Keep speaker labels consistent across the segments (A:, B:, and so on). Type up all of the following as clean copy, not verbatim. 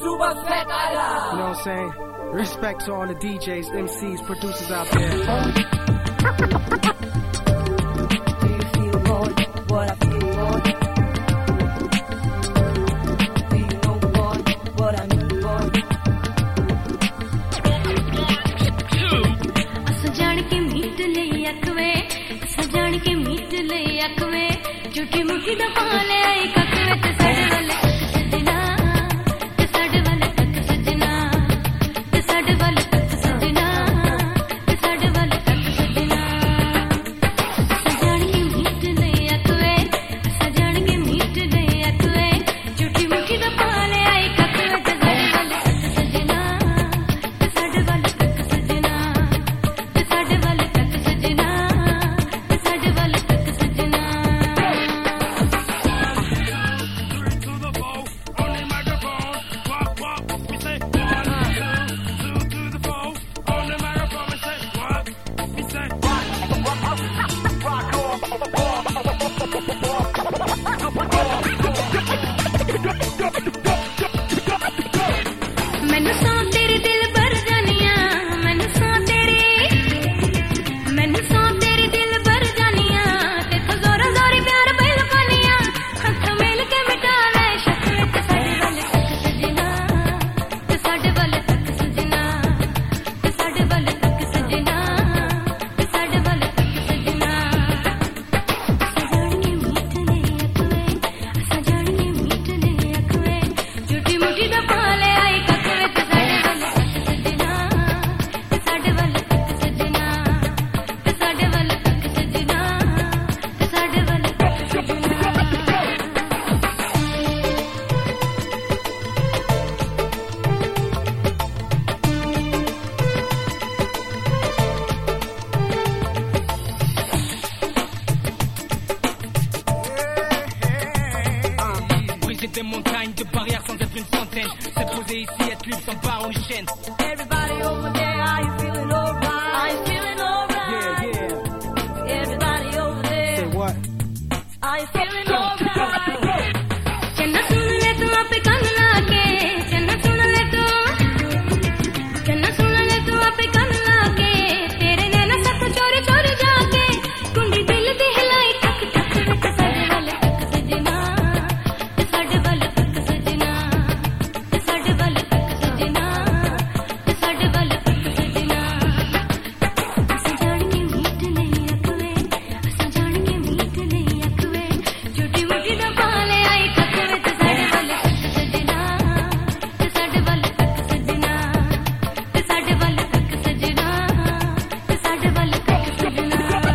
A: Super fat Ira.
B: You know what I'm saying? Respect to all the DJs, MCs, producers out there.
A: Do you feel boy, what I feel boy? Do you know boy, what I mean boy?
C: सजान के meet ले अकवे, सजान के meet ले अकवे, झूठी मुठी दफा ले आई ककवे ते साडे वाले सजना, ते साडे वाले तक सजना, ते साडे वाले तक सजना, ते साडे वाले तक सजना। सजान के मीट ले अकवे, सजान के मीट ले अकवे, झूठी मुठी दफा ले आई ककवे ते साडे वाले तक सजना, ते साडे वाले तक सजना। साडे वाले तक सजना, साडे वाले तक सजना। मैनू सौ तेरे दिल भर जानिया, मैनू सौ तेरे, मैनू सौ तेरे दिल भर जानिया, तेथों जोरा जोरी प्यार बैल पानिया, हथ मेल के मिटा ले शक्ल ते साडे वाले तक सजना, ते साडे वाले तक सजना, ते साडे वाले तक सजना, ते साडे वाले तक सजना। सजान के मीठ ले अकवे, सजान के मीठ ले अकवे, झूठी मुठी दफा ले आई ककवे ते साडे वाले तक सजना, ते साडे वाले तक सजना, ते साडे वाले तक सजना, ते साडे वाले तक सजना।
D: Briser des montagnes de barrières sans être une fontaine. C'est posé ici, être libre sans part en chaîne.
A: Everybody over there, are you feeling alright? Are you feeling alright?
B: Yeah, yeah.
A: Everybody over there,
B: Say what?
A: are you feeling alright?
C: चन्ना सुन ले तू आपे कान लाके, चन्ना सुन ले तू, चन्ना सुन ले तू आपे कान लाके, तेरे नैना सब चोरी चोरी जाके, कुंडी दिल दी हिलाई टक टक ते साडे वाले तक सजना, ते साडे वाले तक सजना, ते साडे वाले तक सजना, ते साडे वाले तक सजना। सजान के मीठ ले अकवे, सजान के मीठ ले अकवे, झूठी मुठी दफा ले आई ककवे ते साडे वाले तक सजना, ते साडे वाले तक सजना, ते साडे वाले तक सजना, ते साडे वाले तक सजना।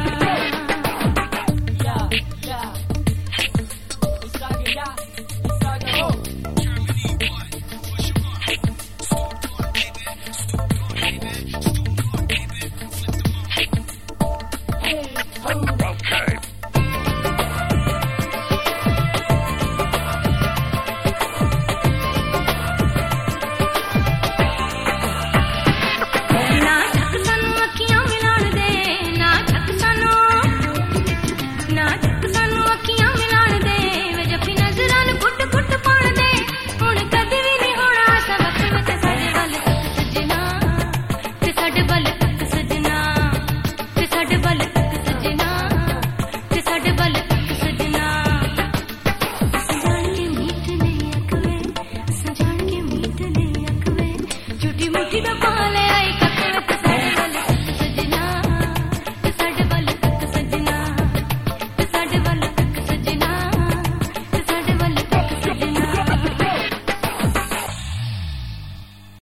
C: ना ठक सानू अखियां मिलाण दे, ना ठक सानू, ना ठक सानू अखियां मिलाण दे, वे जफ्फी नजरां नूं घुट घुट पाण दे, हुण कदी भी नहीं होना ऐसा वक्त वे ते साडे वाले तक सजना, ते साडे वाले तक सजना, ते साडे वाले तक सजना, ते साडे वाले तक सजना। सजान के मीठ ले अकवे, सजान के मीठ ले अकवे, झूठी मुठी दफा ले आई